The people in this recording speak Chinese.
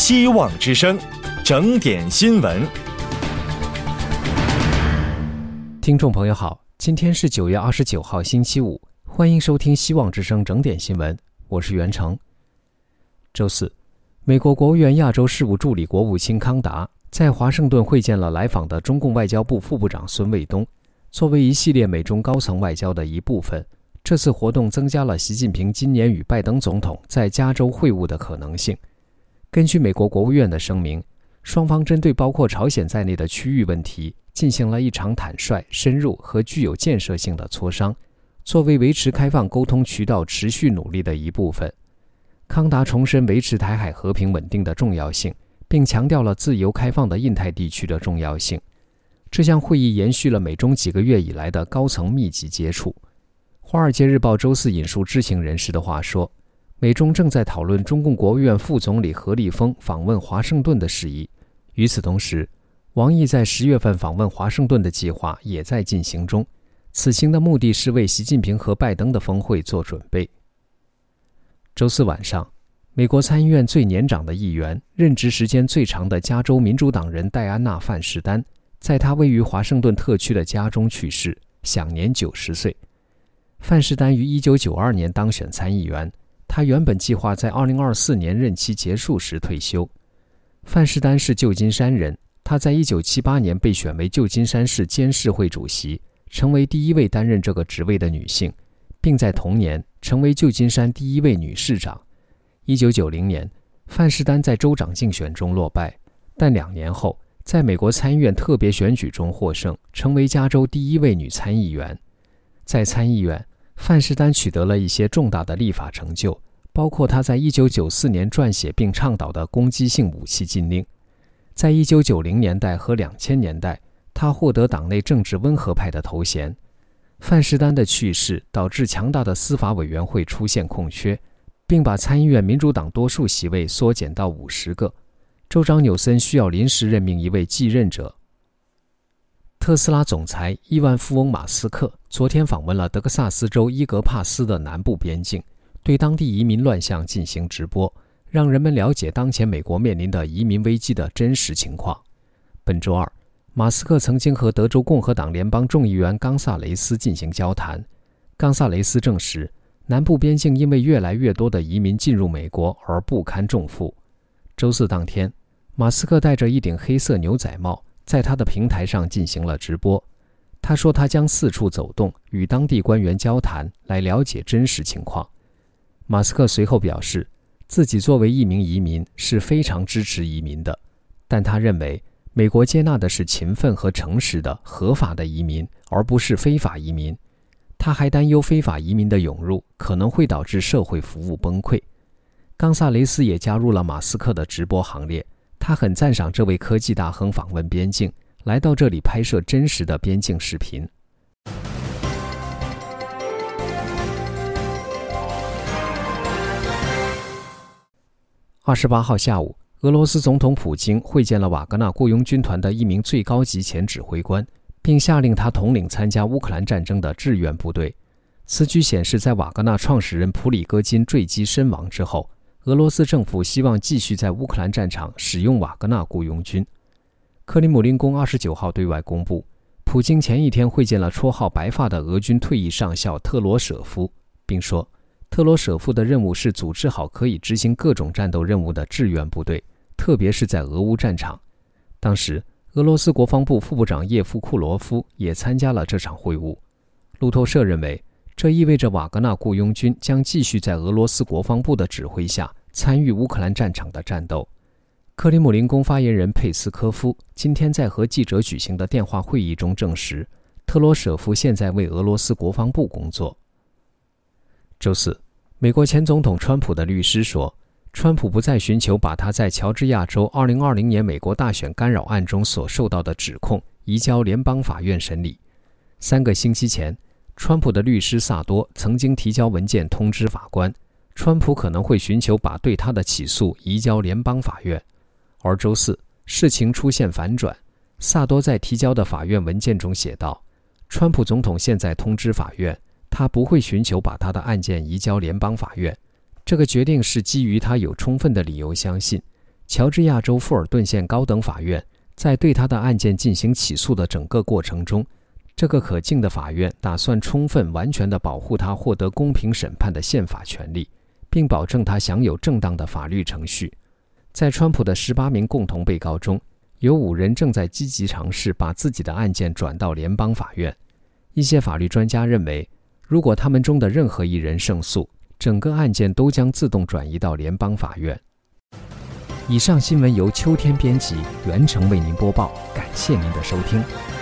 希望之声，整点新闻。 听众朋友好，今天是9月29号星期五，欢迎收听希望之声整点新闻，我是袁成。周四，美国国务院亚洲事务助理国务卿康达在华盛顿会见了来访的中共外交部副部长孙卫东。作为一系列美中高层外交的一部分，这次活动增加了习近平今年与拜登总统在加州会晤的可能性。根据美国国务院的声明，双方针对包括朝鲜在内的区域问题进行了一场坦率、深入和具有建设性的磋商，作为维持开放沟通渠道持续努力的一部分。康达重申维持台海和平稳定的重要性，并强调了自由开放的印太地区的重要性。这项会议延续了美中几个月以来的高层密集接触。《华尔街日报》周四引述知情人士的话说，美中正在讨论中共国务院副总理何立峰访问华盛顿的事宜。与此同时，王毅在10月份访问华盛顿的计划也在进行中，此行的目的是为习近平和拜登的峰会做准备。周四晚上，美国参议院最年长的议员、任职时间最长的加州民主党人戴安娜·范士丹在她位于华盛顿特区的家中去世，享年90岁。范士丹于1992年当选参议员，他原本计划在2024年任期结束时退休。范士丹是旧金山人，他在1978年被选为旧金山市监事会主席，成为第一位担任这个职位的女性，并在同年成为旧金山第一位女市长。1990年，范士丹在州长竞选中落败，但2年后在美国参议院特别选举中获胜，成为加州第一位女参议员。在参议院，范士丹取得了一些重大的立法成就，包括他在1994年撰写并倡导的攻击性武器禁令。在1990年代和2000年代，他获得党内政治温和派的头衔。范士丹的去世导致强大的司法委员会出现空缺，并把参议院民主党多数席位缩减到50个。州长纽森需要临时任命一位继任者。特斯拉总裁亿万富翁马斯克昨天访问了德克萨斯州伊格帕斯的南部边境，对当地移民乱象进行直播，让人们了解当前美国面临的移民危机的真实情况。本周二，马斯克曾经和德州共和党联邦众议员冈萨雷斯进行交谈。冈萨雷斯证实，南部边境因为越来越多的移民进入美国而不堪重负。周四当天，马斯克戴着一顶黑色牛仔帽，在他的平台上进行了直播。他说他将四处走动，与当地官员交谈，来了解真实情况。马斯克随后表示，自己作为一名移民是非常支持移民的，但他认为美国接纳的是勤奋和诚实的合法的移民，而不是非法移民。他还担忧非法移民的涌入可能会导致社会服务崩溃。冈萨雷斯也加入了马斯克的直播行列，他很赞赏这位科技大亨访问边境，来到这里拍摄真实的边境视频。28号下午，俄罗斯总统普京会见了瓦格纳雇佣军团的一名最高级前指挥官，并下令他统领参加乌克兰战争的志愿部队。此举显示，在瓦格纳创始人普里戈金坠机身亡之后，俄罗斯政府希望继续在乌克兰战场使用瓦格纳雇佣军。克里姆林宫29号对外公布，普京前一天会见了绰号白发的俄军退役上校特罗舍夫，并说特罗舍夫的任务是组织好可以执行各种战斗任务的志愿部队，特别是在俄乌战场。当时俄罗斯国防部副部长叶夫库罗夫也参加了这场会晤。路透社认为，这意味着瓦格纳雇佣军将继续在俄罗斯国防部的指挥下参与乌克兰战场的战斗。克里姆林宫发言人佩斯科夫今天在和记者举行的电话会议中证实，特罗舍夫现在为俄罗斯国防部工作。周四，美国前总统川普的律师说，川普不再寻求把他在乔治亚州2020年美国大选干扰案中所受到的指控移交联邦法院审理。3个星期前，川普的律师萨多曾经提交文件通知法官，川普可能会寻求把对他的起诉移交联邦法院。而周四，事情出现反转，萨多在提交的法院文件中写道，川普总统现在通知法院，他不会寻求把他的案件移交联邦法院，这个决定是基于他有充分的理由相信， 乔治亚州富尔顿县高等法院在对他的案件进行起诉的整个过程中，这个可敬的法院打算充分完全地保护他获得公平审判的宪法权利，并保证他享有正当的法律程序。在川普的18名共同被告中，有5人正在积极尝试把自己的案件转到联邦法院。一些法律专家认为，如果他们中的任何一人胜诉，整个案件都将自动转移到联邦法院。以上新闻由秋天编辑，袁成为您播报，感谢您的收听。